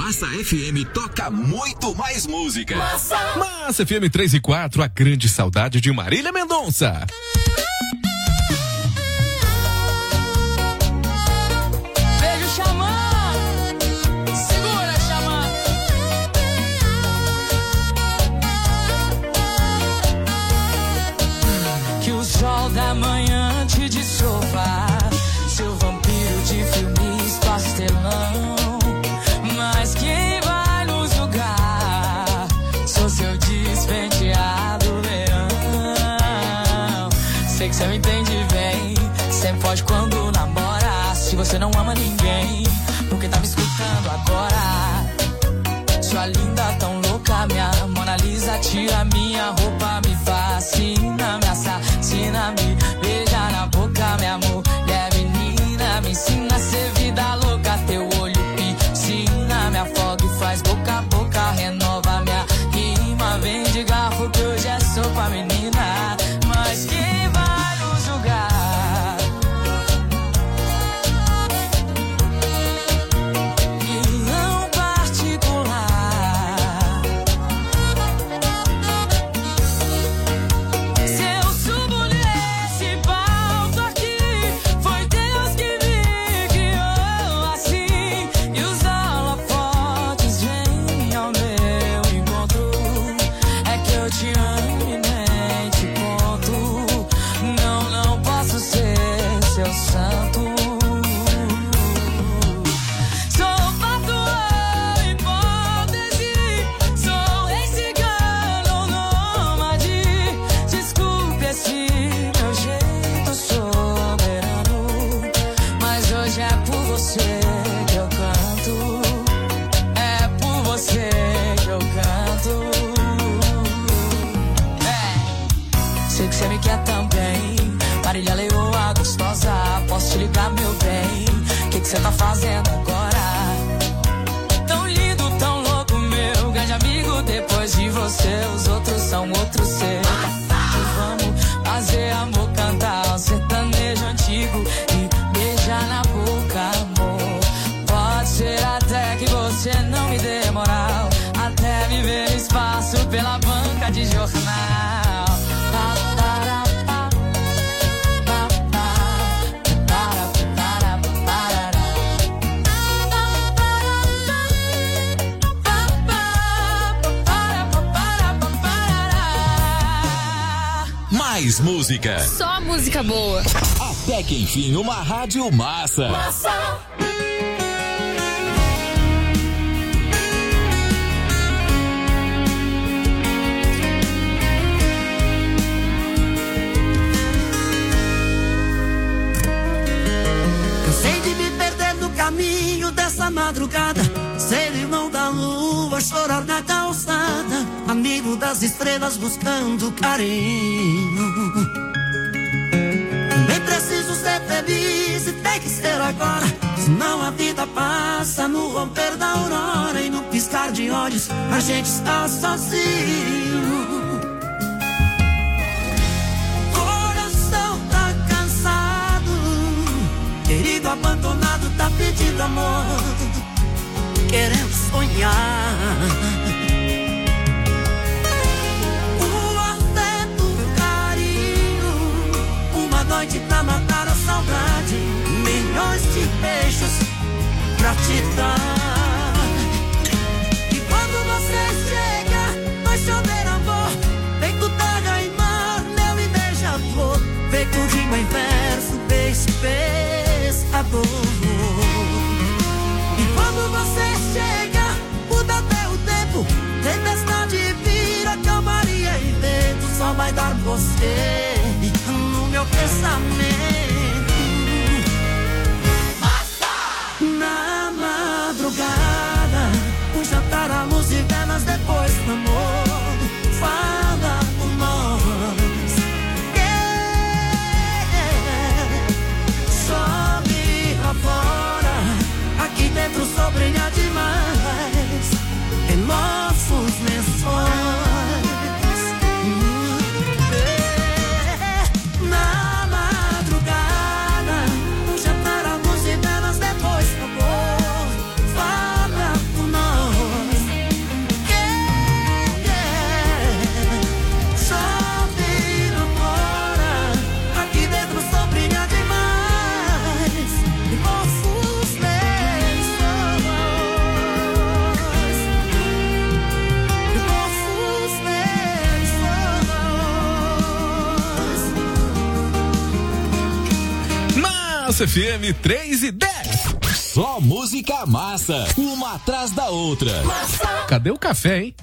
Massa FM toca muito mais música. Massa FM 3 e 4, a grande saudade de Marília Mendonça. Beijo, Xamã. Segura, Xamã. Que o sol da manhã te desova, seu vampiro de filmes pastelão. Mas quem vai nos julgar? Sou seu despenteado leão. Sei que você me entende bem, sempre foge quando namora. Se você não ama ninguém, por que tá me escutando agora? Sua linda tão louca, minha Mona Lisa, tira minha roupa, me fascina, me assassina, me beija na boca, minha mulher menina, me ensina a ser vida louca, teu olho piscina, me afoga e faz boca a boca, renova minha rima, vem de garfo que hoje é sopa, menina, mas quem vai nos julgar? Marília Leoa gostosa, posso te ligar, meu bem? Que cê tá fazendo agora? Tão lindo, tão louco, meu grande amigo. Depois de você, os outros são outros seus. Vamos fazer amor, cantar um sertanejo antigo e beijar na boca, amor. Pode ser até que você não me dê moral, até viver espaço pela banca de jornal. Mais música. Só música boa. Até que enfim, uma rádio massa. Cansei de me perder no caminho dessa madrugada, ser irmão da lua, chorar na calçada, amigo das estrelas buscando carinho. Também preciso ser feliz e tem que ser agora, senão a vida passa no romper da aurora e no piscar de olhos a gente está sozinho. Coração tá cansado, querido abandonado tá pedindo amor, querendo sonhar. O afeto, o carinho, uma noite pra matar a saudade, milhões de beijos pra te dar. E quando você chega, vai chover amor, feito terra e mar, mel e beija-flor, feito rima em verso, beijo pescador. Quando você chega, muda até o tempo, tempestade vira calmaria e vento, só vai dar você no meu pensamento. Massa! Na madrugada, um jantar, a luz e velas, depois do amor, fala por nós. Sobe lá fora, aqui dentro só brilha demais em nossos lençóis. Na madrugada, um jantar, a luz e velas, depois do amor, fala por nós. Massa FM 3:10. Só música massa, uma atrás da outra. Cadê o café, hein?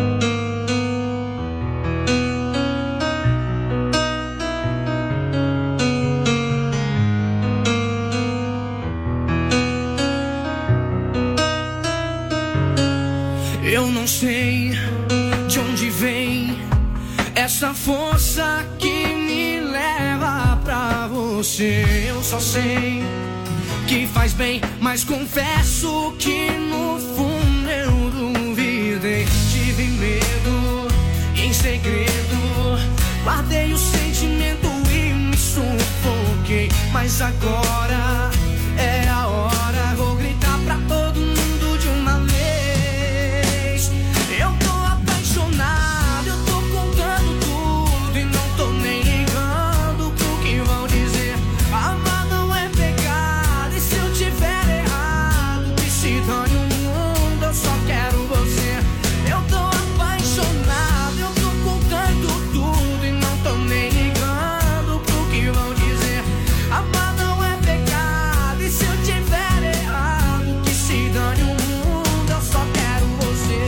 Eu não sei de onde vem essa força que me leva pra você. Eu só sei que faz bem, mas confesso que no fundo eu duvidei. Tive medo, em segredo guardei o sentimento e me sufoquei. Mas agora é a hora, vou gritar pra todo mundo de uma vez. Eu tô apaixonado, eu tô contando tudo e não tô nem ligando pro que vão dizer. Amar não é pecado e se eu tiver errado, que se dane o mundo, eu só quero você. Eu tô apaixonado, eu tô contando tudo e não tô nem ligando pro que vão dizer. Amar não é pecado e se eu tiver errado, que se dane o mundo, eu só quero você.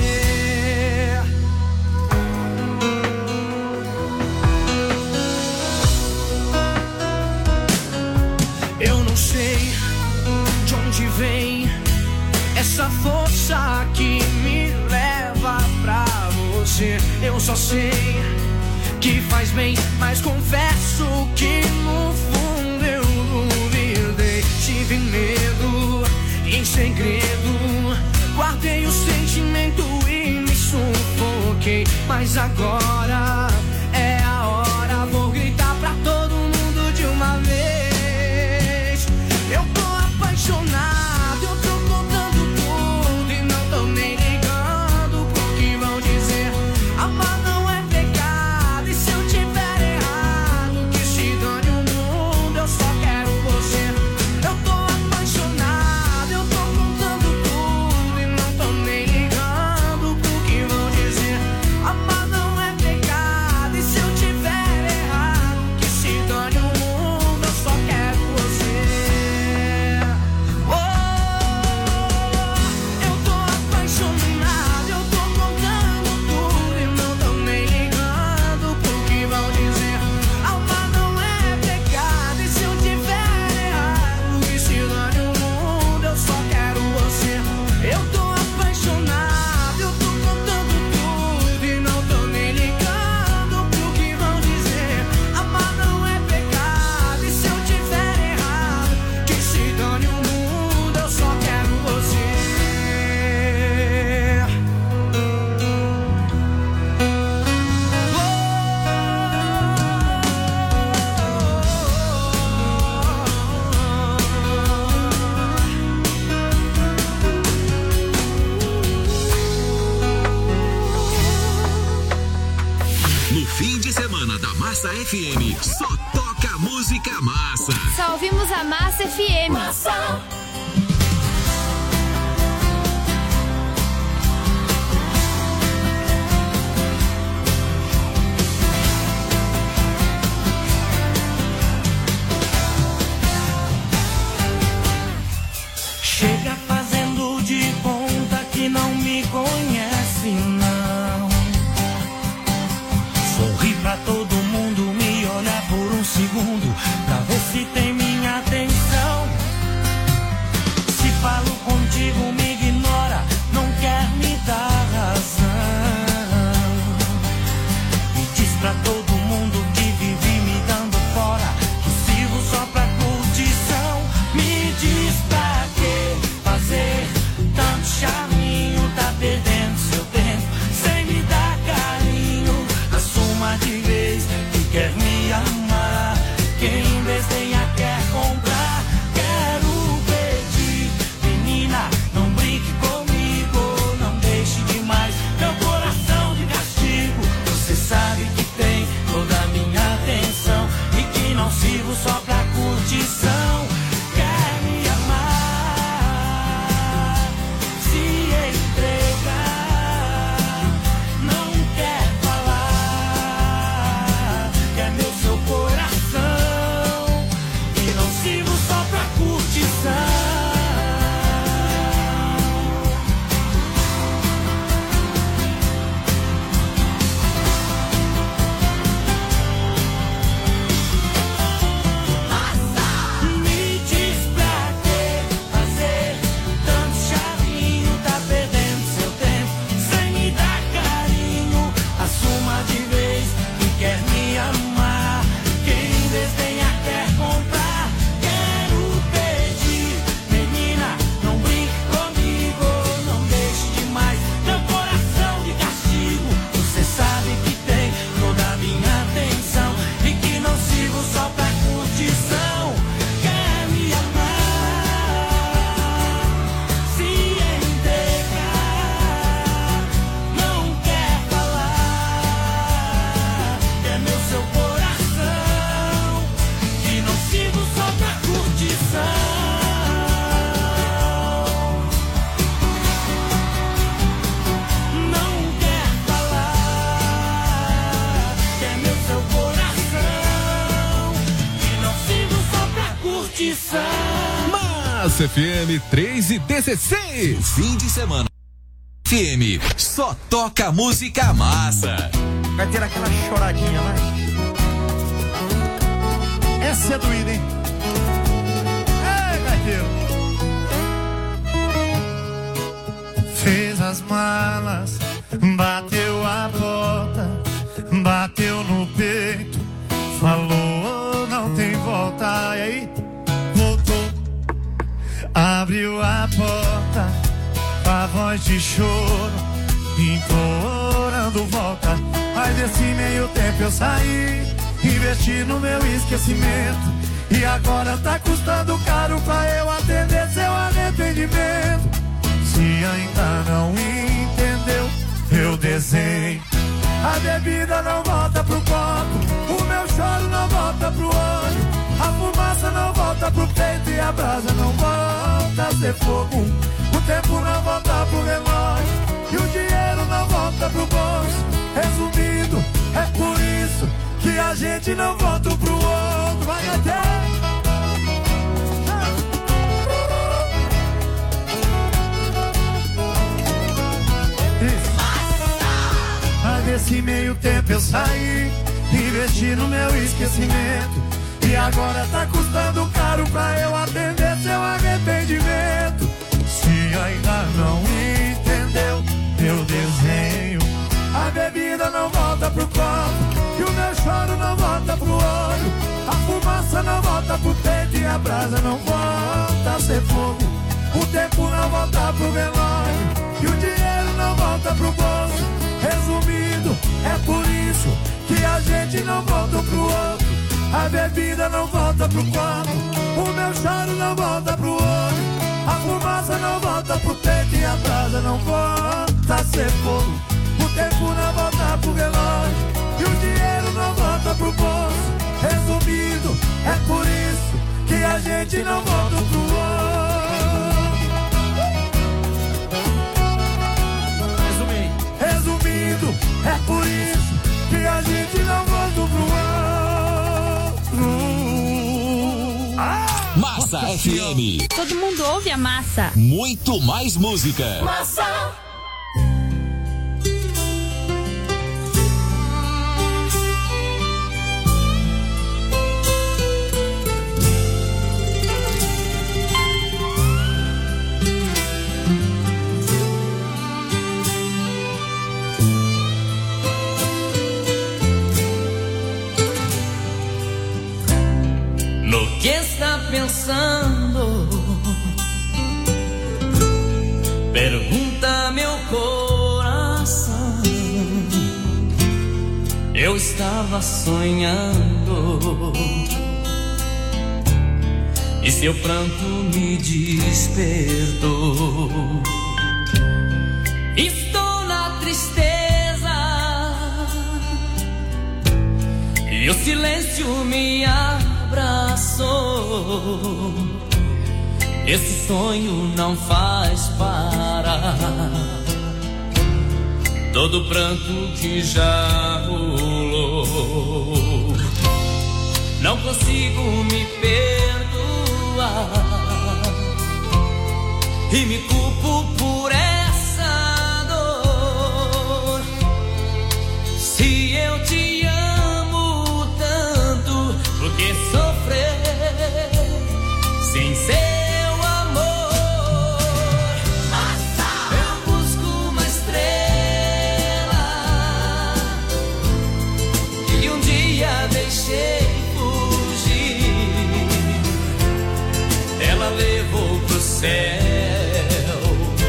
Eu não sei de onde vem essa força que me leva pra você. Eu só sei que faz bem, mas confesso que no fundo eu duvidei. Tive medo, em segredo guardei o sentimento e me sufoquei. Mas agora é a hora, vou gritar pra todo mundo de uma vez. Eu tô apaixonado, eu tô contando tudo e não tô nem ligando pro que vão dizer. Amar não é pecado e se eu tiver errado, que se dane o mundo, eu só quero você. Eu tô apaixonado, eu tô contando tudo e não tô nem ligando pro que vão dizer. Amar não é pecado e se eu tiver errado, que se dane o mundo, eu só quero você. Oh, eu tô apaixonado, eu tô contando tudo e não tô nem ligando pro que vão dizer. Amar não é pecado e se eu tiver errado, que se dane o mundo, eu só quero você. Eu tô apaixonado, eu tô contando tudo e não tô nem ligando pro que vão dizer. Amar não é pecado e se eu tiver errado, que se dane o mundo, eu só quero você. No fim de semana da Massa FM, só toca música massa. Só ouvimos a Massa FM. Chega fazendo de conta que não me conhece, não. Sorri pra todo mundo, me olhar por um segundo, pra ver se tem minha atenção. Se falo contigo, me ignora, não quer me dar razão. E diz pra todo mundo que vive me dando fora, que sirvo só pra curtição. Me diz pra que fazer tanto charminho, tá perdendo seu tempo sem me dar carinho. Assuma de vez que quer me amar, que em vez tem aquela Massa FM 3:16. No fim de semana, FM só toca música massa. Vai ter aquela choradinha, vai. Essa é doída, hein? Ei, gaiteiro. Fez as malas, bateu a bota, bateu no peito, falou não tem volta. E aí, voltou, abriu a porta, com a voz de choro, implorando volta. Mas desse meio tempo eu saí, investi no meu esquecimento, e agora tá custando caro pra eu atender seu arrependimento. Se ainda não entendeu, eu desenho. A bebida não volta pro copo, o meu choro não volta pro olho, a fumaça não volta pro peito e a brasa não volta a ser fogo. O tempo não volta pro relógio e o dinheiro não volta pro bolso. Resumindo, é por isso que a gente não volta pro outro. Vai até. Mas nesse meio tempo eu saí, investi no meu esquecimento, e agora tá custando caro pra eu atender seu arrependimento. Se ainda não entendeu, eu desenho. A bebida não volta pro copo, e o meu choro não volta pro olho, a fumaça não volta pro peito e a brasa não volta a ser fogo. O tempo não volta pro relógio e o dinheiro não volta pro bolso. Resumindo, é por isso que a gente não volta pro outro. A bebida não volta pro copo, o meu choro não volta pro olho, a fumaça não volta pro peito e a brasa não volta a ser fogo. O tempo não volta pro relógio e o dinheiro não volta pro bolso. Resumindo, é por isso que a gente não volta pro outro. Resumindo, é por isso que a gente não volta pro outro. Massa FM. Todo mundo ouve a Massa. Muito mais música. Massa. No que está pensando? Pergunta meu coração. Eu estava sonhando e seu pranto me despertou. Estou na tristeza e o silêncio me abraçou. Esse sonho não faz parar todo pranto que já rolou. Não consigo me perdoar e me culpo por essa dor. Se eu te amo tanto, por que sofrer sem seu amor? Eu busco uma estrela que um dia deixei fugir. Ela levou pro céu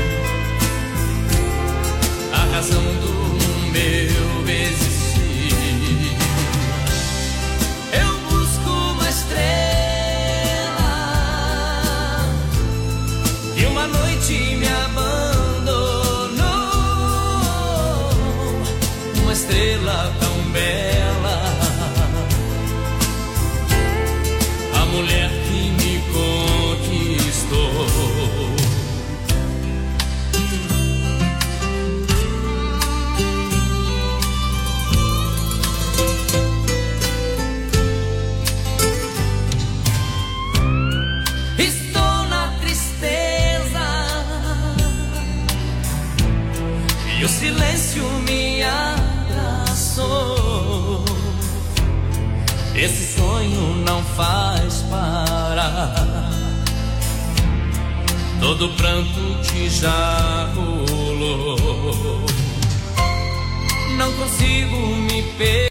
a razão do meu existir. Eu busco uma estrela que uma noite me abandonou. Uma estrela tão bela, a mulher que me conquistou. Estou na tristeza e o silêncio me abraçou. Esse sonho não faz parar, todo pranto que já rolou. Não consigo me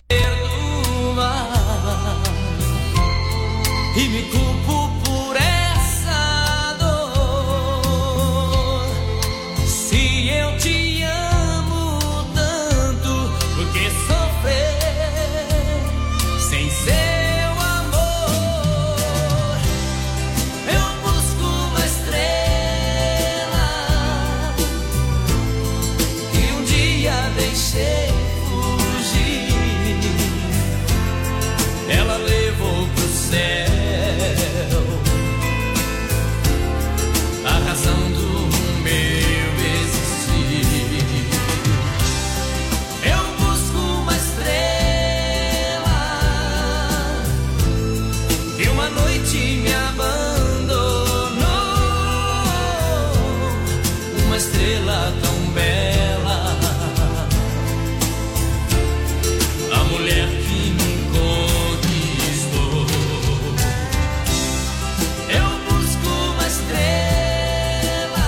perdoar e me culpo por essa dor. Se eu te amo tanto, por que sofrer sem seu amor? Eu busco uma estrela que um dia deixei fugir. Ela levou pro céu a razão do meu existir. Eu busco uma estrela que uma noite me abandonou. Uma estrela tão bela, a mulher que me conquistou. Eu busco uma estrela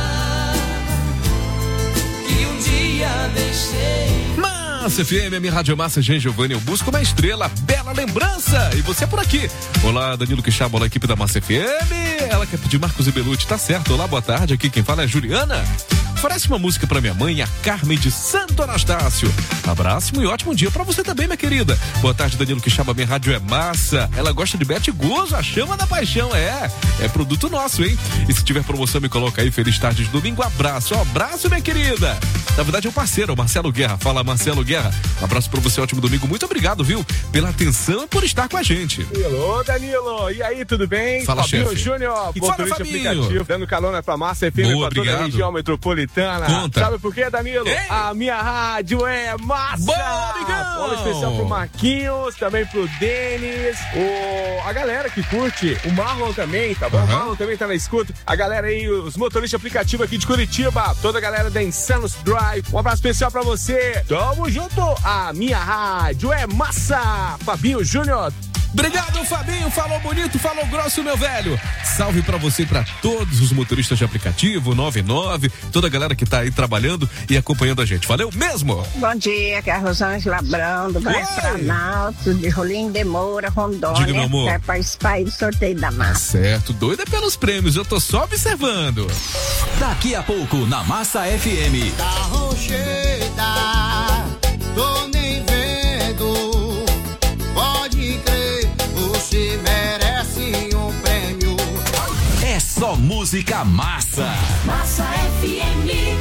que um dia deixei. Massa FM, minha Rádio Massa, Jean Giovanni, eu busco uma estrela, bela lembrança. E você por aqui. Olá, Danilo Quixaba, olá, equipe da Massa FM. Ela quer pedir Marcos e Belucci, tá certo? Olá, boa tarde, aqui quem fala é a Juliana. Oferece uma música pra minha mãe, a Carmen de Santo Anastácio. Abraço e ótimo dia pra você também, minha querida. Boa tarde, Danilo Quixaba, minha rádio é massa. Ela gosta de Bete Gozo, a chama da paixão, é produto nosso, hein? E se tiver promoção, me coloca aí, feliz tarde de domingo, abraço, abraço, minha querida. Na verdade é um parceiro, o Marcelo Guerra. Fala, Marcelo Guerra. Um abraço pra você, ótimo domingo, muito obrigado, viu? Pela atenção e por estar com a gente. Alô, Danilo, e aí, tudo bem? Fala, Fabinho chefe. Júnior, motorista aplicativo, dando carona pra Massa FM, Boa, pra toda a obrigado. região metropolitana. Conta. Sabe por quê, Danilo? Ei. A minha rádio é massa! Boa, amigão! Bola especial pro Marquinhos, também pro Denis, a galera que curte, o Marlon também, tá bom? O Marlon também tá na escuta. A galera aí, os motoristas aplicativos aqui de Curitiba, toda a galera da Insanos Drive. Um abraço especial pra você. Tamo junto! A minha rádio é massa! Fabinho Júnior. Obrigado, Fabinho. Falou bonito, falou grosso, meu velho. Salve pra você e pra todos os motoristas de aplicativo, 99, toda a galera que tá aí trabalhando e acompanhando a gente. Valeu mesmo? Bom dia, que é a Rosângela Labrão, do Bairro Planalto, de Rolim de Moura, Rondônia. Diga, meu amor. Quer participar aí do sorteio da massa. Certo, doida pelos prêmios, eu tô só observando. Daqui a pouco na Massa FM. Carro cheia, tô nem vendo. Pode crer, você merece um prêmio. É só música massa. Massa FM.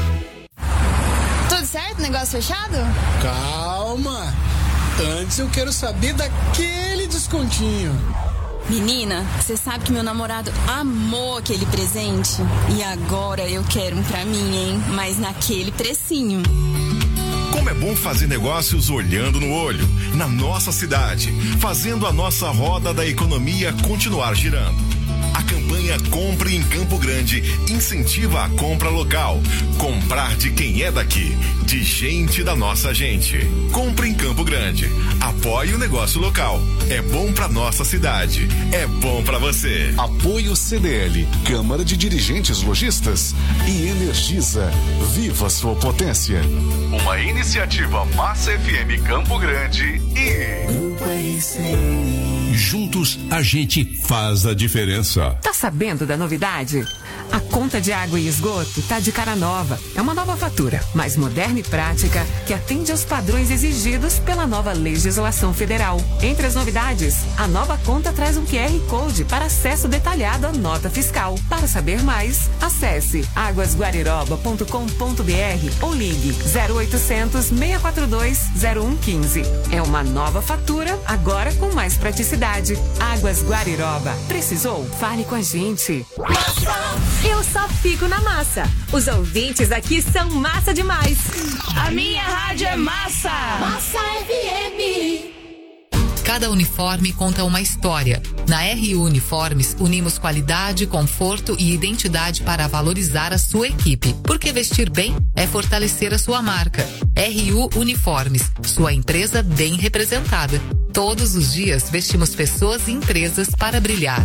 Tudo certo? Negócio fechado? Calma. Antes eu quero saber daquele descontinho. Menina, você sabe que meu namorado amou aquele presente? E agora eu quero um pra mim, hein? Mas naquele precinho. Como é bom fazer negócios olhando no olho, na nossa cidade, fazendo a nossa roda da economia continuar girando. A campanha Compre em Campo Grande incentiva a compra local. Comprar de quem é daqui, de gente da nossa gente. Compre em Campo Grande. Apoie o negócio local. É bom pra nossa cidade. É bom pra você. Apoio CDL, Câmara de Dirigentes Lojistas e Energisa. Viva sua potência. Uma iniciativa Massa FM Campo Grande e Juntos a gente faz a diferença. Tá sabendo da novidade? A conta de água e esgoto tá de cara nova. É uma nova fatura, mais moderna e prática, que atende aos padrões exigidos pela nova legislação federal. Entre as novidades, a nova conta traz um QR Code para acesso detalhado à nota fiscal. Para saber mais, acesse aguasguariroba.com.br ou ligue 0800 642 0115. É uma nova fatura, agora com mais praticidade. Águas Guariroba. Precisou? Fale com a gente. Eu só fico na massa. Os ouvintes aqui são massa demais. A minha rádio é massa. Massa FM. Cada uniforme conta uma história. Na RU Uniformes, unimos qualidade, conforto e identidade para valorizar a sua equipe. Porque vestir bem é fortalecer a sua marca. RU Uniformes, sua empresa bem representada. Todos os dias vestimos pessoas e empresas para brilhar.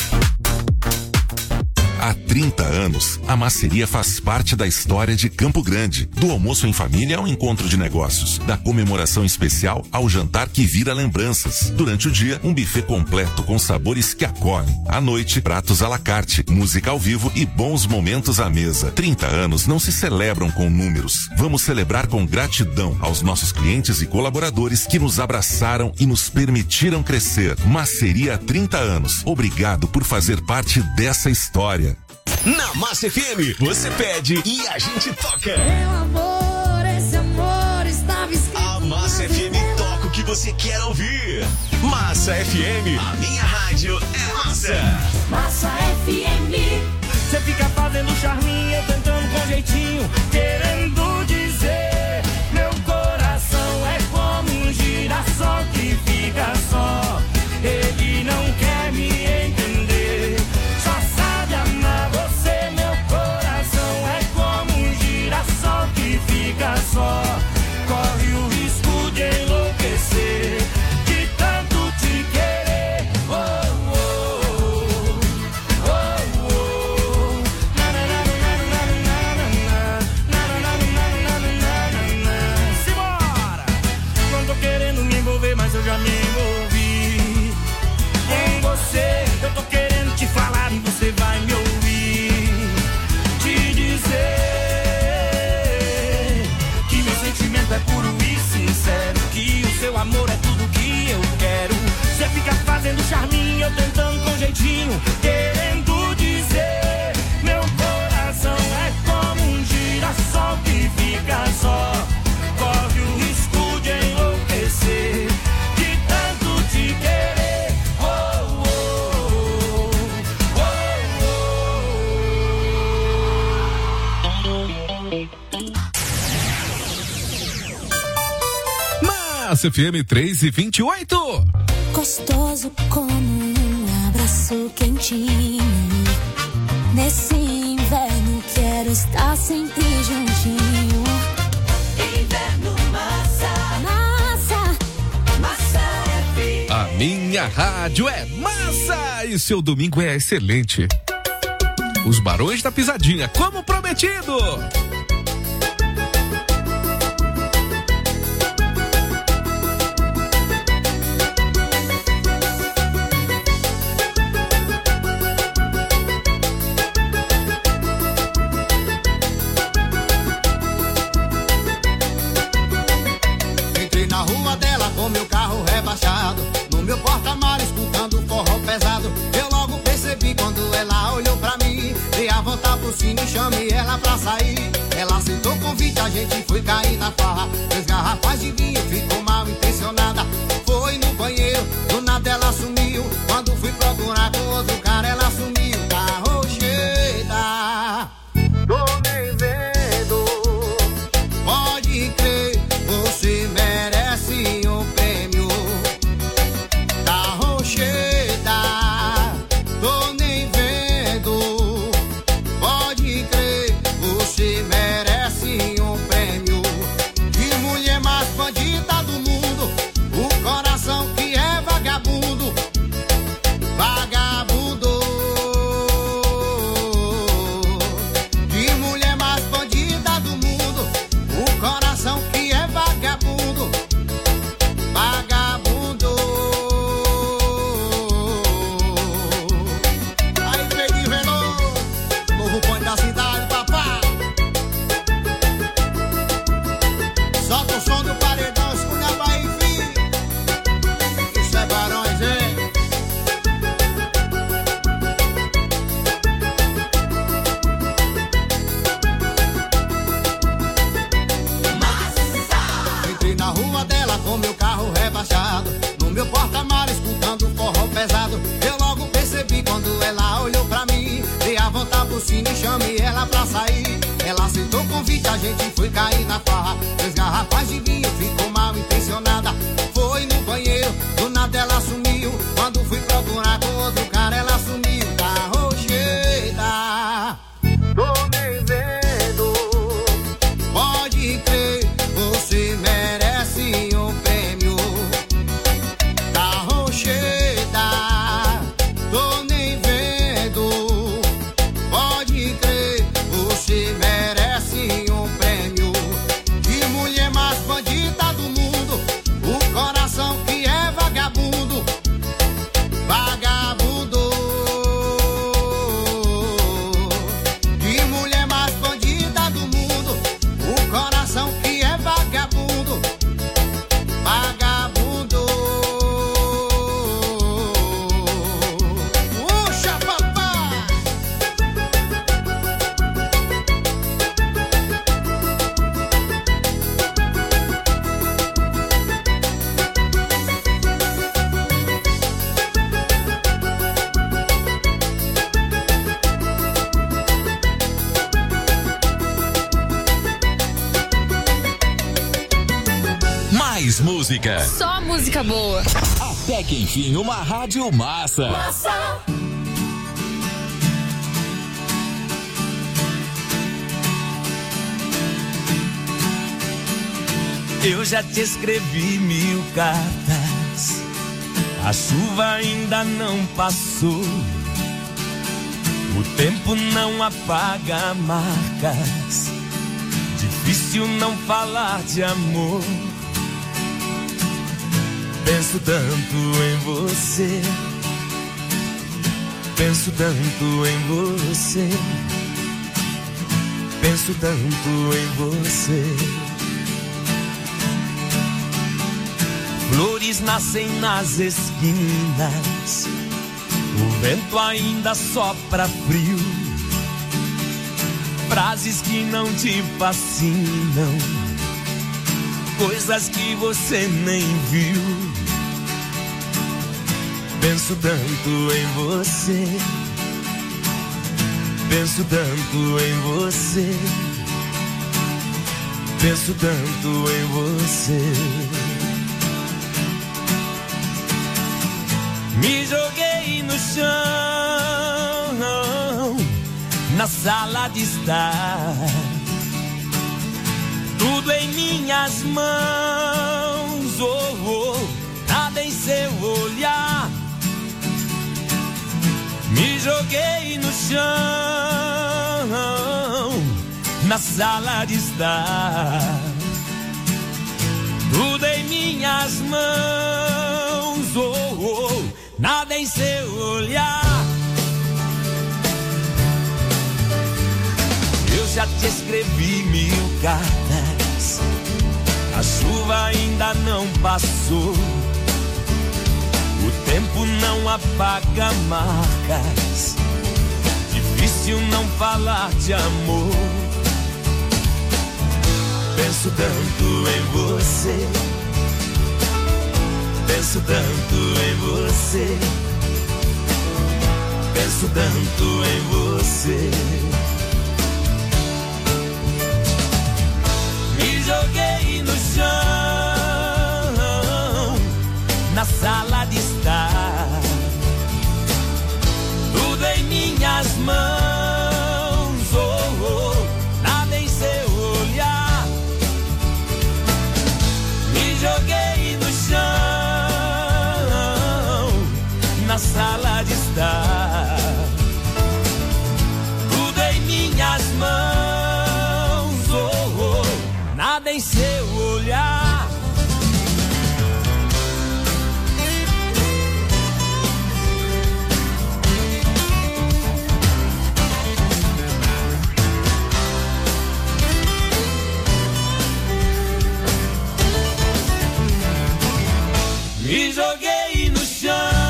Há 30 anos, a Maceria faz parte da história de Campo Grande. Do almoço em família ao encontro de negócios. Da comemoração especial ao jantar que vira lembranças. Durante o dia, um buffet completo com sabores que acolhem. À noite, pratos à la carte, música ao vivo e bons momentos à mesa. 30 anos não se celebram com números. Vamos celebrar com gratidão aos nossos clientes e colaboradores que nos abraçaram e nos permitiram crescer. Maceria há 30 anos. Obrigado por fazer parte dessa história. Na Massa FM, você pede e a gente toca. Meu amor, esse amor estava escrito. A Massa FM toca o que você quer ouvir. Massa FM, a minha rádio é massa. Massa FM. Você fica fazendo charminho, tentando com jeitinho, querendo dizer: meu coração é como um girassol que fica só. Ele não quer me entender, só sabe amar você. Meu coração é como um girassol que fica só. Corre o risco de enlouquecer, de tanto te querer. Oh, oh, oh, oh, oh. Na, na, na, na, na, na, na, na, na. Simbora! Não tô querendo me envolver, mas eu já me envolvi em você. Eu tô querendo te falar e você vai me ouvir. Te dizer que meu sentimento é puro e sincero, que o seu amor é tudo que eu quero. Você fica fazendo charminho, eu tentando com jeitinho, querendo dizer: meu coração é como um girassol que fica só. Corre o risco de enlouquecer, de tanto te querer. Oh, oh, oh, oh. Massa FM 3h28. Gostoso como um abraço quentinho. Nesse inverno quero estar sempre juntinho. Inverno massa, massa, massa FM. A minha rádio é massa e seu domingo é excelente. Os Barões da Pisadinha, como prometido. Entrei na rua dela com meu carro rebaixado, no meu porta-mar escutando forró pesado. Eu logo percebi quando ela olhou pra mim, dei a volta por cima e chamei ela pra sair. Ela aceitou o convite, a gente foi cair na farra. 3 garrafas de vinho, ficou mal intencionada. Foi no banheiro, do nada ela sumiu. Quando fui procurar com outro cara, ela sumiu. Tá rocheda, tô nem vendo. Pode crer, você merece um prêmio. Tá rocheda, tô nem vendo. Pode crer, você merece um prêmio. Que mulher mais bandida do mundo, o coração que é vagabundo. Vagabundo. Que mulher mais bandida do mundo, o coração que é vagabundo. Vagabundo. Aí, Pedro Veloso, novo ponto da cidade, papá. Solta o som do paredão, escuta a Bahia, filho. Isso é Barões, hein? Entrei na rua dela com meu carro rebaixado, no meu porta-mar escutando forró pesado. Eu logo percebi quando ela olhou pra mim, dei a volta por cima e chamei ela pra sair. Ela aceitou o convite, a gente foi cair na farra. 3 garrafas de vinho, ficou mal intencionada. Foi no banheiro, do nada celular dela sumiu. Quando fui procurar com outro cara, ela sumiu. Tá rocheda, tô nem vendo. Pode crer, você merece um prêmio. Tá rocheda, tô nem vendo. Pode crer, você merece um prêmio. Que mulher mais bandida do mundo, o coração que é vagabundo, vagabundo. Que mulher mais bandida do mundo, o coração que é vagabundo, vagabundo. Puxa, papai! Mais música. Só música boa. Até que enfim, uma rádio massa. Eu já te escrevi 1000 cartas, a chuva ainda não passou. O tempo não apaga marcas, difícil não falar de amor. Penso tanto em você, penso tanto em você, penso tanto em você. Flores nascem nas esquinas, o vento ainda sopra frio. Frases que não te fascinam, coisas que você nem viu. Penso tanto em você, penso tanto em você, penso tanto em você. Me joguei no chão, na sala de estar, tudo em minhas mãos, oh, oh, nada em seu olhar. Me joguei no chão, na sala de estar, tudo em minhas mãos, oh, oh, nada em seu olhar. Eu já te escrevi 1000 cartas, a chuva ainda não passou. O tempo não apaga marcas, difícil não falar de amor. Penso tanto em você, penso tanto em você, penso tanto em você. Me joguei no chão, na sala de estar, tudo em minhas mãos, oh, oh, nada em seu olhar. Me joguei no chão, na sala de estar, tudo em minhas mãos, oh, oh, nada em seu olhar. Me joguei no chão,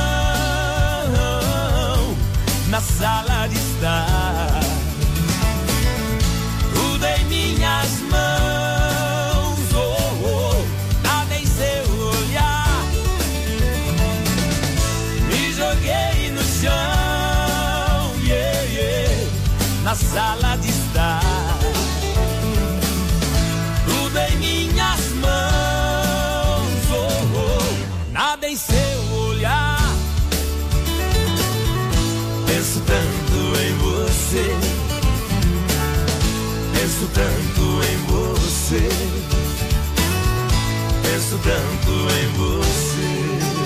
na sala de estar, tudo em minhas mãos, oh, oh, nada em seu olhar. Me joguei no chão, yeah, yeah, na sala de estar, tudo em minhas mãos, oh, oh, nada em seu tanto em você. Penso tanto em você.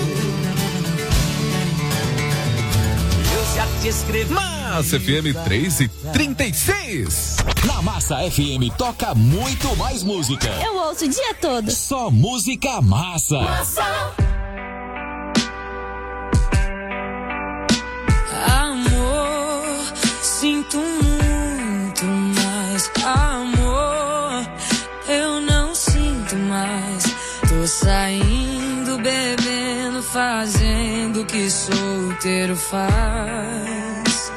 Eu já te escrevi. Massa FM 3h36. Na Massa FM toca muito mais música. Eu ouço o dia todo. Só música massa. Massa. Amor, sinto muito mais. Amor, eu não sinto mais. Tô saindo, bebendo, fazendo o que solteiro faz.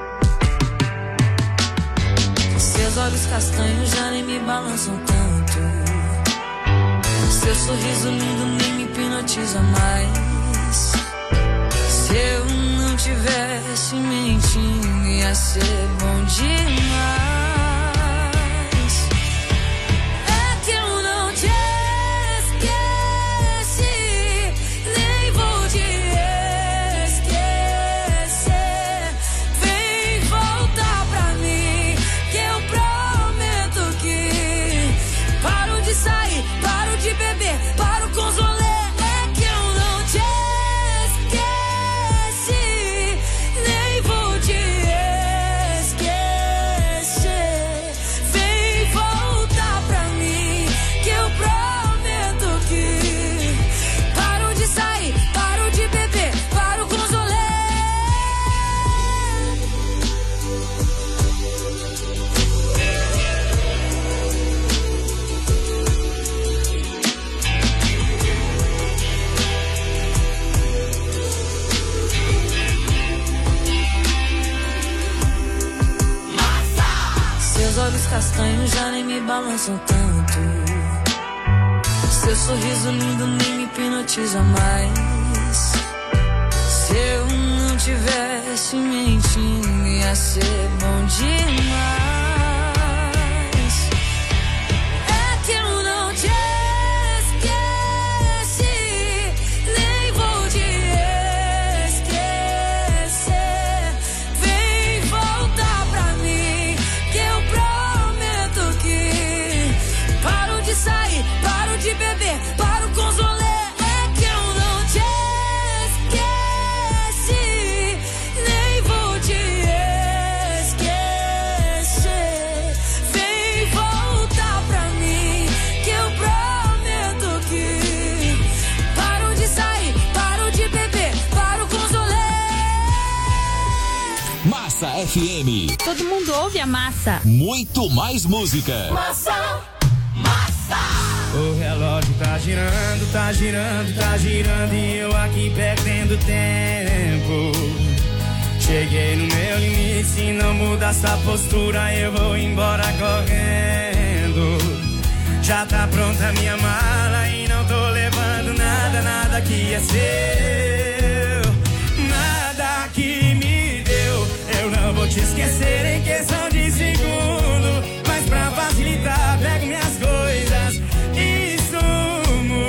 Seus olhos castanhos já nem me balançam tanto. Seu sorriso lindo nem me hipnotiza mais. Se eu não tivesse mentindo, ia ser bom demais. É que eu não te esqueci, nem vou te esquecer. Vem voltar pra mim, que eu prometo que paro de sair, paro de beber, paro com os rolês. É que eu não te esqueci, nem vou te esquecer. Vem voltar pra mim, que eu prometo que paro de sair, paro de beber, paro com os rolês. Seus olhos castanhos já nem me balançam tanto. Seu sorriso lindo nem me hipnotiza mais. Se eu não tivesse mentindo, ia ser bom demais. É que eu não te esqueci, nem vou te esquecer. Vem voltar pra mim, que eu prometo que paro de sair, paro de beber, paro com os rolês. É que eu não te esqueci, nem vou te esquecer. Vem voltar pra mim, que eu prometo que paro de sair, paro de beber, paro com os rolês. Massa FM. Todo mundo ouve a Massa. Muito mais música. Massa. O relógio tá girando, tá girando, tá girando e eu aqui perdendo tempo. Cheguei no meu limite, se não mudar essa postura eu vou embora correndo. Já tá pronta a minha mala e não tô levando nada, nada que é seu. Nada que me deu, eu não vou te esquecer em questão de segundo. Mas pra facilitar, pego minhas coisas e sumo.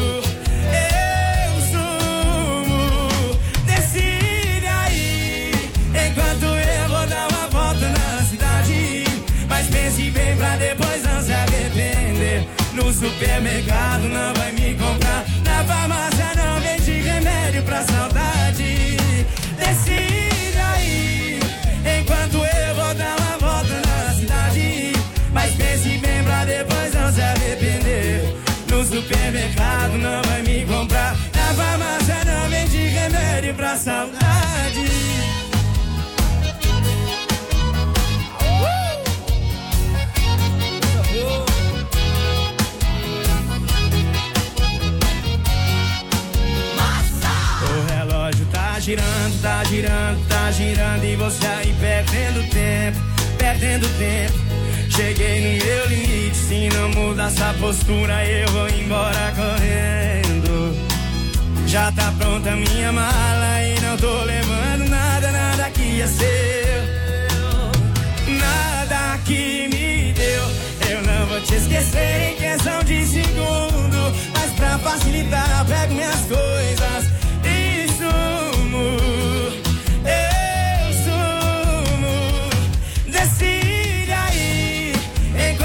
Eu sumo. Decide aí, enquanto eu vou dar uma volta na cidade. Mas pense bem pra depois não se arrepender. No supermercado não vai me comprar, na farmácia não vende remédio pra saudade. Decide aí, enquanto eu vou dar uma volta na cidade. Mas pense bem pra depois não se arrepender. No supermercado não vai me comprar, na farmácia não vende remédio pra saudade. O relógio tá girando, tá girando, tá girando e você aí perdendo tempo, perdendo tempo. Cheguei no meu limite, se não mudar essa postura eu vou embora correndo. Já tá pronta a minha mala e não tô levando nada, nada que é seu. Nada que me deu, eu não vou te esquecer em questão de segundo. Mas pra facilitar, pego minhas coisas e sumo. Eu sumo. Decide aí,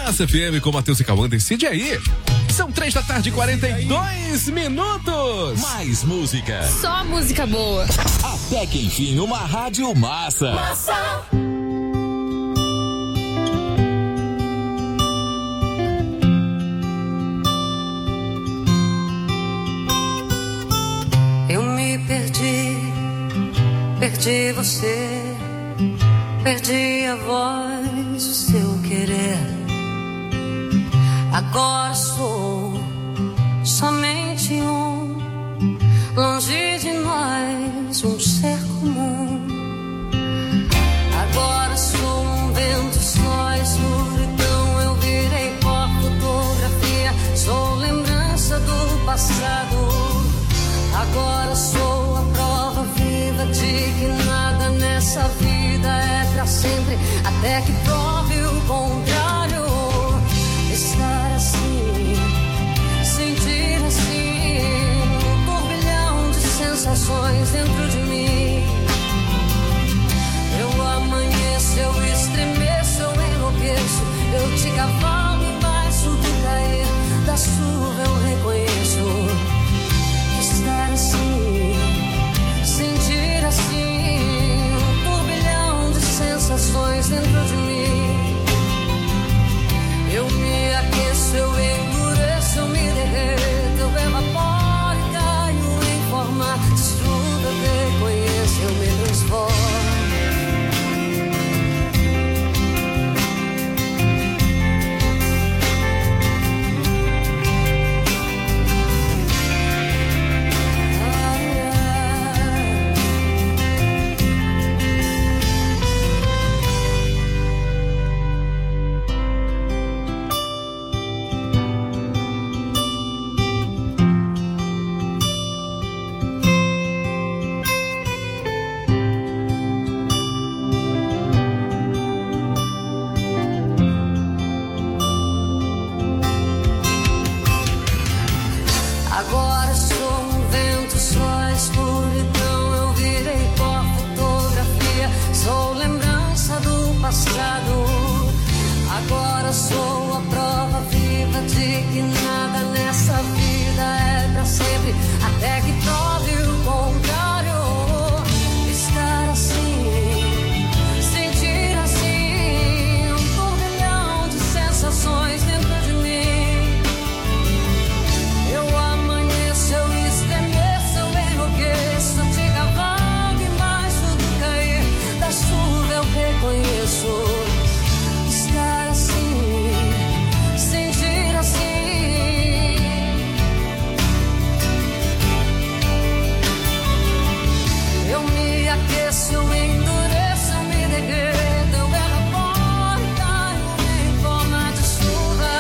Massa FM com Matheus e Cauã, decide aí. São 3:42. Mais música. Só música boa. Até que enfim, uma rádio massa. Massa. Eu me perdi você, perdi a voz, o seu querer. Agora sou somente longe de nós, um ser comum. Agora sou vento, só escuridão. Eu virei pó, fotografia, sou lembrança do passado. Agora sou a prova viva de que nada nessa vida é pra sempre, até que prove o contrário. Estar assim, sentir assim, um turbilhão de sensações dentro de mim. Eu amanheço, eu estremeço, eu enlouqueço, eu te cavalo embaixo do cair da chuva, eu reconheço. Estar assim, sentir assim, um turbilhão de sensações dentro de mim. Eu me aqueço, eu endureço, eu me derreto, eu evaporo e caio em forma de chuva. Eu reconheço, eu me transformo. Agora sou vento, só escuridão. Eu virei pó, fotografia, sou lembrança do passado. Agora sou a prova viva de que nada nessa vida é pra sempre, até que prove o contrário. Estar assim, sentir assim, um turbilhão de sensações dentro de mim. Eu amanheço, eu estremeço, eu enlouqueço, eu te cavalo embaixo do cair da chuva, eu reconheço. Estar assim, sentir assim. Eu me aqueço, eu endureço, eu me derreto, eu evaporo e caio em forma de chuva.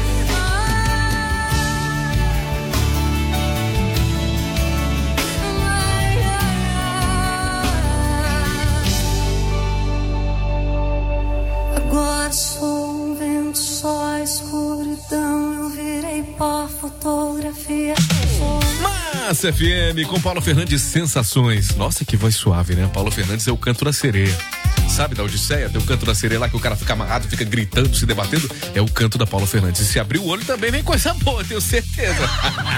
Agora sou vento, só escuridão. Eu virei pó, fotografia. Massa FM com Paulo Fernandes, Sensações. Nossa, que voz suave, né? Paulo Fernandes é o canto da sereia. Sabe da Odisseia? Tem o canto da sereia lá que o cara fica amarrado, fica gritando, se debatendo. É o canto da Paulo Fernandes. E se abrir o olho também vem coisa boa, tenho certeza.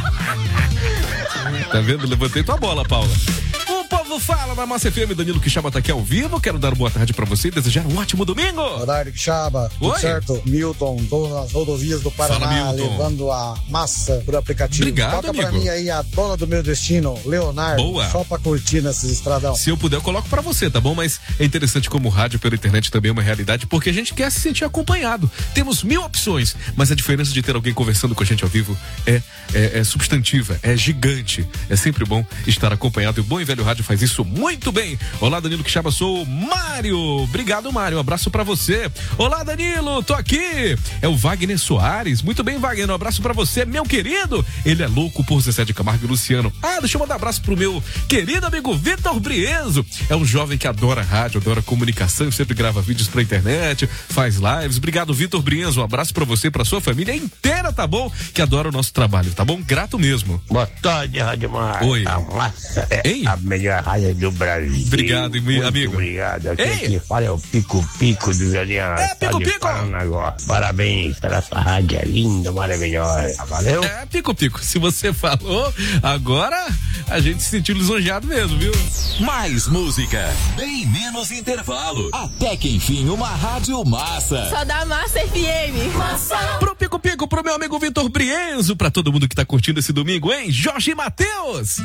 Tá vendo? Levantei tua bola, Paula. O povo fala na Massa FM. Danilo Quixaba tá aqui ao vivo. Quero dar uma boa tarde pra você e desejar um ótimo domingo. Boa tarde, Quixaba. Tudo certo? Milton, tô nas rodovias do Paraná. Fala, levando a massa por aplicativo. Obrigado, toca amigo. Pra mim aí a dona do meu destino, Leonardo. Boa. Só pra curtir nesses estradão. Se eu puder, eu coloco pra você, tá bom? Mas é interessante como o rádio pela internet também é uma realidade, porque a gente quer se sentir acompanhado. Temos 1000 opções, mas a diferença de ter alguém conversando com a gente ao vivo é substantiva, é gigante. É sempre bom estar acompanhado e o Bom e Velho Rádio faz isso muito bem. Olá, Danilo Quixaba, sou o Mário. Obrigado, Mário. Um abraço pra você. Olá, Danilo, tô aqui. É o Wagner Soares. Muito bem, Wagner. Um abraço pra você, meu querido. Ele é louco por Zezé de Camargo e Luciano. Deixa eu mandar um abraço pro meu querido amigo Vitor Brienzo. É um jovem que adora rádio, adora comunicação, sempre grava vídeos pra internet, faz lives. Obrigado, Vitor Brienzo. Um abraço pra você, pra sua família inteira, tá bom? Que adora o nosso trabalho, tá bom? Grato mesmo. Boa tarde, Rádio Massa. Oi. A Massa é a melhor rádio do Brasil. Obrigado, muito amigo. Obrigado. Aqui Ei. quem fala é o Pico do Jardim Araçá de Paranaguá. Parabéns pela sua rádio linda, maravilhosa. Valeu? Pico. Se você falou, agora a gente se sentiu lisonjeado mesmo, viu? Mais música, bem menos intervalo. Até que enfim, uma rádio massa. Só dá Massa FM. Massa. Pro Pico, pro meu amigo Vitor Brienzo, pra todo mundo que tá curtindo esse domingo, hein? Jorge Mateus.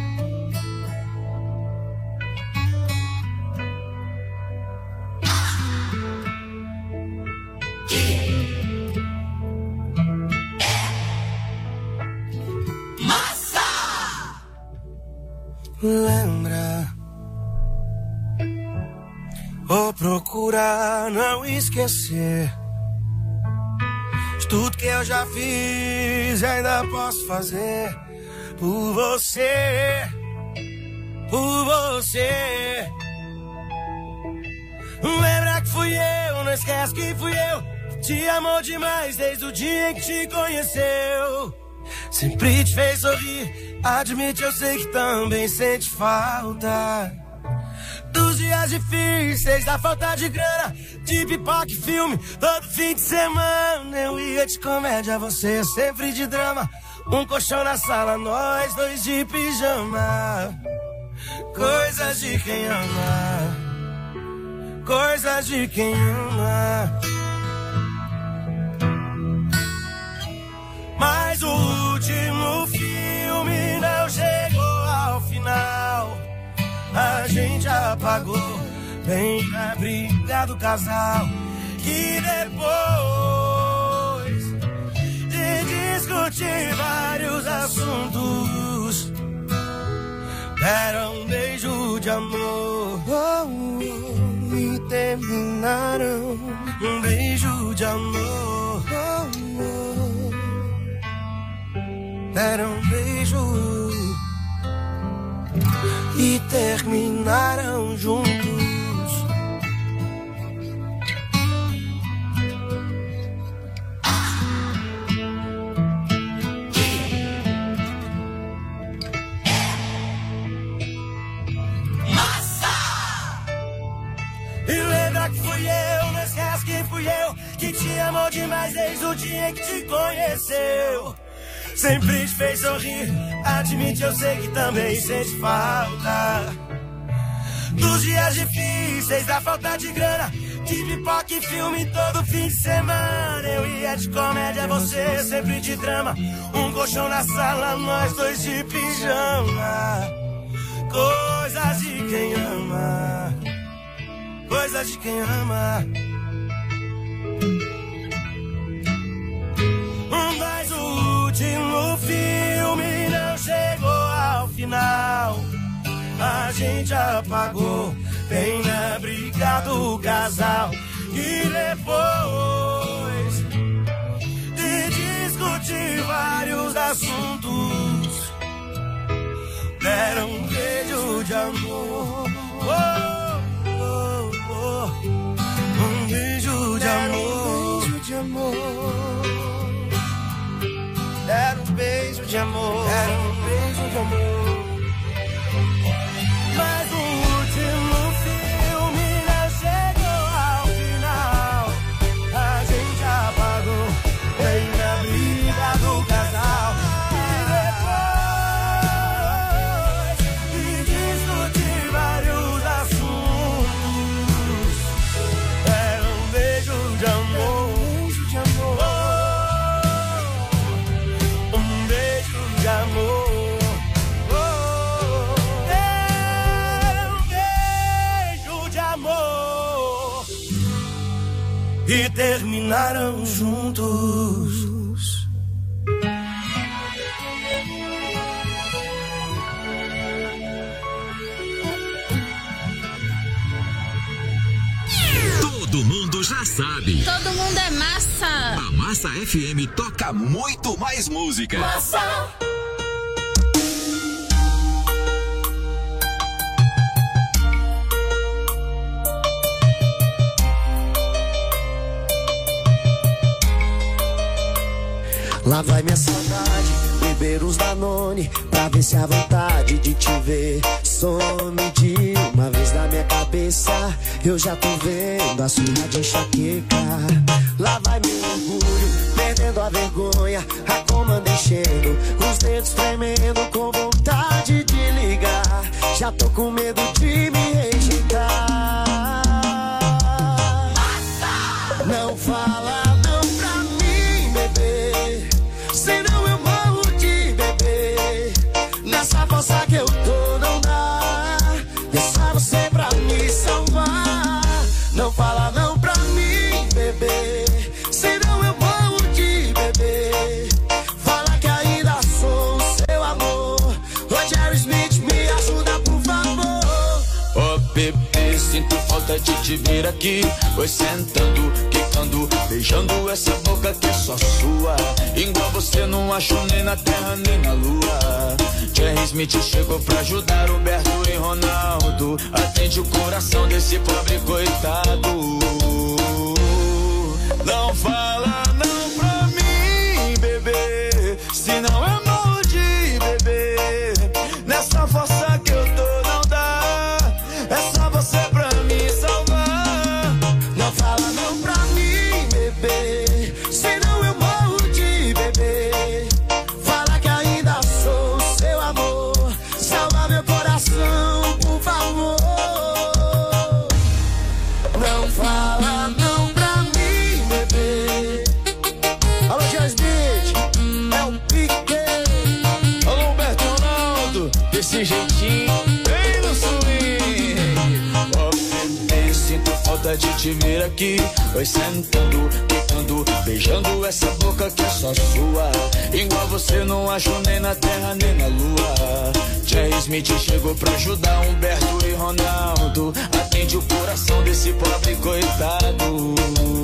Lembra ou procurar não esquecer de tudo que eu já fiz e ainda posso fazer por você, por você. Lembra que fui eu, não esquece que fui eu que te amou demais desde o dia em que te conheceu. Sempre te fez sorrir, admite, eu sei que também sente falta dos dias difíceis, da falta de grana, de pipoca e filme, todo fim de semana. Eu ia de comédia, você sempre de drama. Um colchão na sala, nós dois de pijama. Coisas de quem ama, coisas de quem ama. Mas o último filme não chegou ao final. A gente apagou bem na briga do casal. Que depois de discutir vários assuntos, deram um beijo de amor e terminaram um beijo de amor. Deram um beijo e terminaram juntos. E lembra que fui eu, não esquece que fui eu que te amou demais desde o dia em que te conheceu. Sempre te fez sorrir, admite, eu sei que também sente falta dos dias difíceis, da falta de grana, de pipoca e filme todo fim de semana. Eu ia de comédia, você sempre de drama. Um colchão na sala, nós dois de pijama. Coisas de quem ama, coisas de quem ama. Mas o último filme não chegou ao final. A gente apagou bem na briga do casal. E depois de discutir vários assuntos, deram um beijo de amor. Um beijo de amor. Um beijo de amor. Era um beijo de amor, era um beijo de amor. Mas o último filme não chegou ao final. A gente apagou bem na briga do casal. E depois de discutir vários assuntos, era um beijo de amor. De amor, é um beijo de amor. E terminaram juntos. Todo mundo já sabe. Todo mundo é massa. A Massa FM toca muito mais música. Massa. Lá vai minha saudade, beber uns Danone, pra ver se a vontade de te ver some de uma vez na minha cabeça. Eu já tô vendo a surra de enxaqueca. Lá vai meu orgulho, perdendo a vergonha, a comanda enchendo, os dedos tremendo com vontade de ligar. Já tô com medo de me rejeitar. Não fala não pra mim, bebê, senão eu morro de bebê. Nessa força que eu tô não dá, deixa você pra me salvar. Não fala não pra mim, bebê, senão eu morro de bebê. Fala que ainda sou o seu amor. Roger Smith, me ajuda por favor. Oh bebê, sinto falta de te ver aqui. Foi sentando, quicando, beijando essa boca que é só sua. Igual você não acho nem na terra nem na lua. Jerry Smith chegou pra ajudar Roberto e Ronaldo. Atende o coração desse pobre coitado. Não fala não pra mim, bebê, senão eu morro de bebê. Nessa força que eu tô não dá, é só você pra me salvar. Não fala não pra mim, bebê, senão eu morro de bebê. Fala que ainda sou o seu amor. Salva meu coração, por favor. Não fala não pra mim, bebê. Alô, Jerry Smith, é o Piquet. Alô, Roberto Ronaldo, desse jeitinho, bem no swing. Oh bebê, sinto falta de te ver aqui. Foi sentando, quicando, beijando essa boca que é só sua. Igual você não acho nem na terra nem na lua. Jerry Smith chegou pra ajudar Humberto e Ronaldo. Atende o coração desse pobre coitado.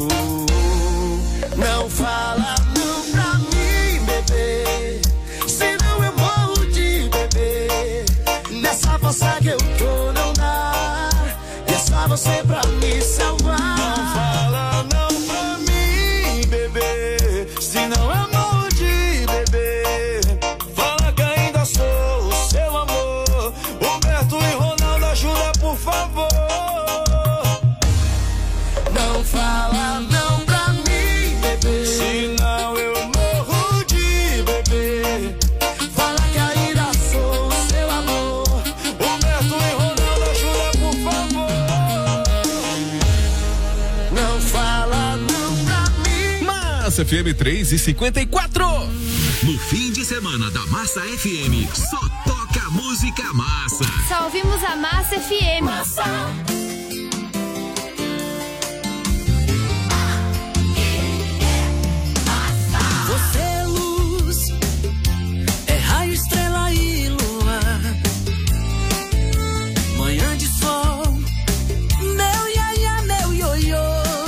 Não fala não pra mim, bebê, senão eu morro de bebê. Nessa força que eu tô não dá, é só você pra me salvar. Não fala não pra mim, bebê, senão eu morro de bebê. Fala que ainda sou o seu amor. Humberto e Ronaldo, ajuda por favor. Não fala não pra mim, bebê, senão eu morro de bebê. Fala que ainda sou o seu amor. Humberto e Ronaldo, ajuda por favor. Não fala não pra mim. Massa FM 3h54. No fim de semana da Massa FM, só toca música massa. Só ouvimos a Massa FM. Massa. Você é luz, é raio, estrela e lua. Manhã de sol, meu iaia, meu ioiô.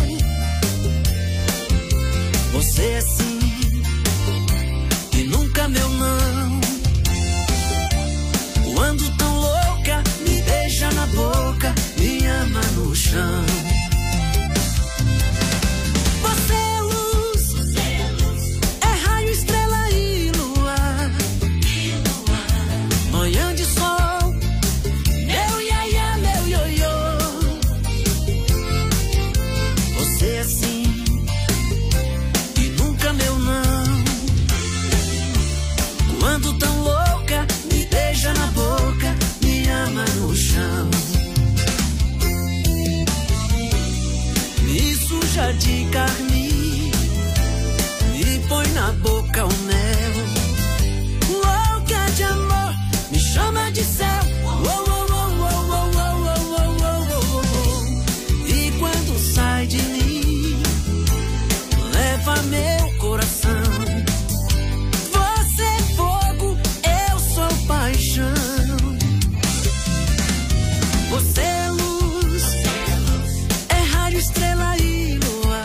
Você é sim, e nunca meu não. Quando tão louca, me beija na boca, me ama no chão. Você é luz, é raio, estrela e lua. Manhã de sol, meu iaia, meu ioiô. Você é sim, e nunca meu não. Quando tão louca, me beija na boca, me ama no chão. Me suja de carne, me põe na boca o mel. Louca de amor, me chama de céu. E quando sai de mim, leva meu coração. Você é fogo, eu sou paixão. Você é luz, é raio, estrela e lua.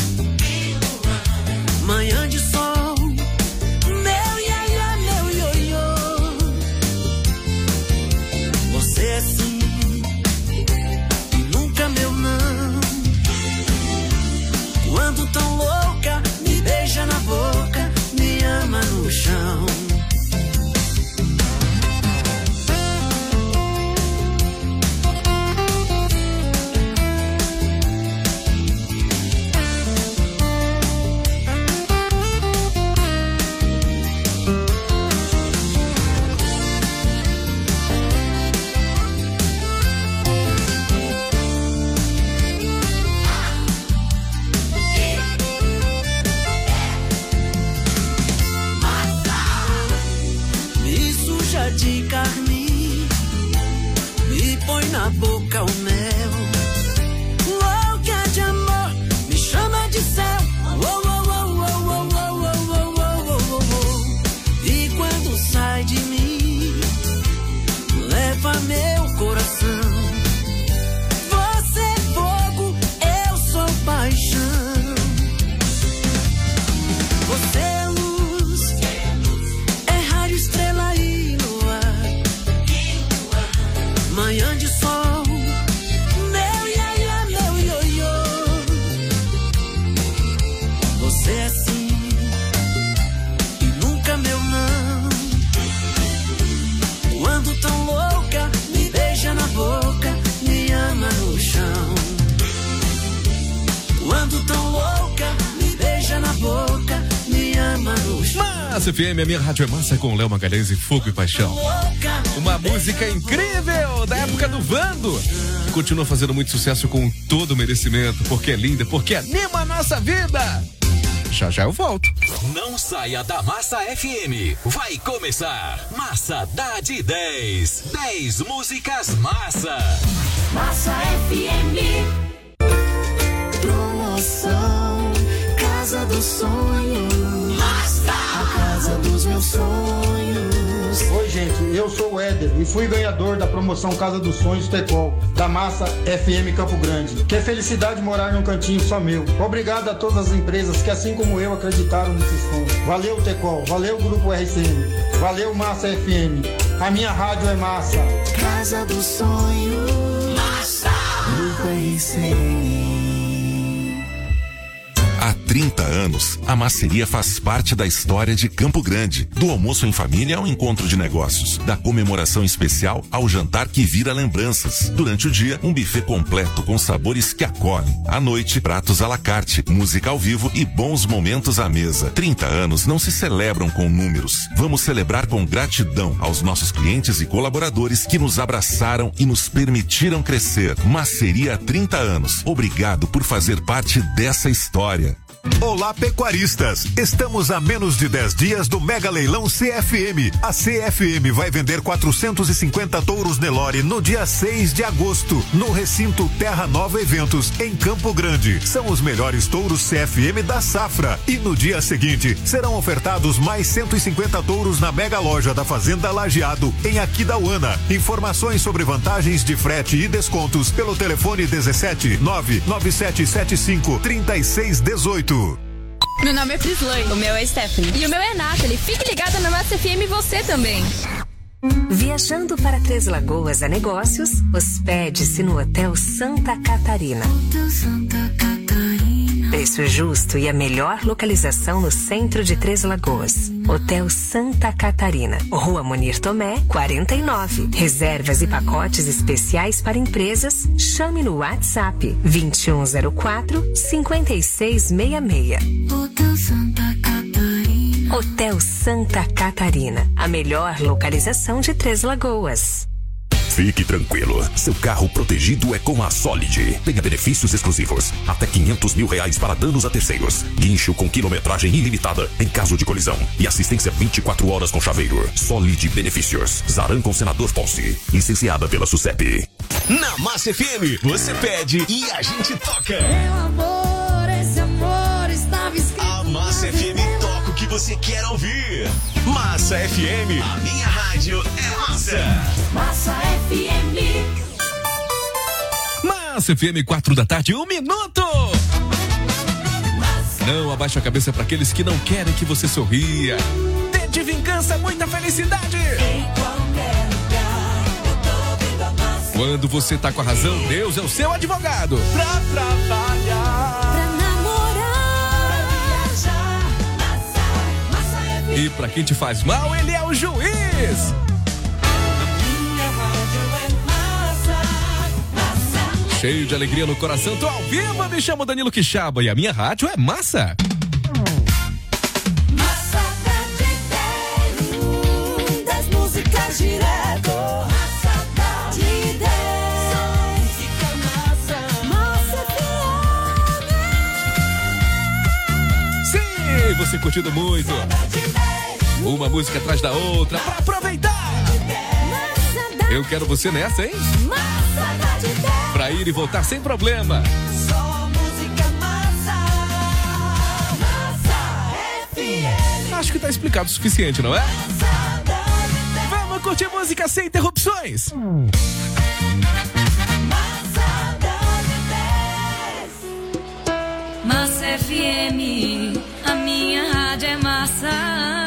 Manhã de sol, meu iaia, meu ioiô. Você é sim, e nunca meu não. Quando tão louca, me beija na boca, me ama no chão. quando tão louca, me beija na boca, me ama no chão. Massa FM, a minha rádio é massa com Léo Magalhães e Fogo e Paixão. Uma música incrível da época do Vando. Continua fazendo muito sucesso com todo o merecimento, porque é linda, porque anima a nossa vida. Já já eu volto. Não saia da Massa FM. Vai começar Massa dá de 10. 10 músicas massa. Massa FM. Promoção Casa dos Sonhos. Massa. A casa dos meus sonhos. Oi, gente, eu sou o Éder e fui ganhador da promoção Casa dos Sonhos Tecol, da Massa FM Campo Grande. Que felicidade morar num cantinho só meu. Obrigado a todas as empresas que, assim como eu, acreditaram nesses sonhos. Valeu, Tecol, valeu, Grupo RCM, valeu, Massa FM. A minha rádio é Massa. Casa dos Sonhos. Massa. Grupo RCM. Há 30 anos, a Maceria faz parte da história de Campo Grande. Do almoço em família ao encontro de negócios. Da comemoração especial ao jantar que vira lembranças. Durante o dia, um buffet completo com sabores que acolhem. À noite, pratos à la carte, música ao vivo e bons momentos à mesa. 30 anos não se celebram com números. Vamos celebrar com gratidão aos nossos clientes e colaboradores que nos abraçaram e nos permitiram crescer. Maceria há 30 anos. Obrigado por fazer parte dessa história. Olá, pecuaristas! Estamos a menos de 10 dias do Mega Leilão CFM. A CFM vai vender 450 touros Nelore no dia 6 de agosto, no recinto Terra Nova Eventos, em Campo Grande. São os melhores touros CFM da safra. E no dia seguinte, serão ofertados mais 150 touros na Mega Loja da Fazenda Lajeado, em Aquidauana. Informações sobre vantagens de frete e descontos pelo telefone 17 99775 3618. Meu nome é Frislane. O meu é Stephanie. E o meu é Nathalie. Fique ligada na Massa FM, você também. Viajando para Três Lagoas a negócios, hospede-se no Hotel Santa Catarina. Preço justo e a melhor localização no centro de Três Lagoas. Hotel Santa Catarina, Rua Munir Tomé, 49. Reservas e pacotes especiais para empresas. Chame no WhatsApp 2104-5666. Hotel Santa Catarina. Hotel Santa Catarina, a melhor localização de Três Lagoas. Fique tranquilo, seu carro protegido é com a Solid. Tenha benefícios exclusivos, até R$500 mil para danos a terceiros, guincho com quilometragem ilimitada em caso de colisão e assistência 24 horas com chaveiro. Solid Benefícios, Zaran com Senador Ponce, licenciada pela SUSEP. Na Massa FM, você pede e a gente toca. Meu amor, esse amor estava escrito. A Massa FM toca o que você quer ouvir. Massa FM, a minha rádio é massa. Massa FM. Massa FM, 4 da tarde, 1 minuto. Não abaixe a cabeça para aqueles que não querem que você sorria. Dê de vingança muita felicidade. Em qualquer lugar, eu tô vendo a massa. Quando você tá com a razão, Deus é o seu advogado. Pra trabalhar, pra namorar, pra viajar. Massa FM. E pra quem te faz mal, ele é o juiz. Cheio de alegria no coração, tô ao vivo, me chamo Danilo Quixaba e a minha rádio é Massa. Massa dá de 10, 10 músicas direto. Massa dá de 10, só música massa. Massa FM. Sim, você curtindo muito. Uma música atrás da outra pra aproveitar. Eu quero você nessa, hein? Massa dá de 10. Pra ir e voltar sem problema. Só música massa. Massa FM. Acho que tá explicado o suficiente, não é? Vamos curtir música sem interrupções. Massa dá de 10. Massa FM, a minha rádio é massa.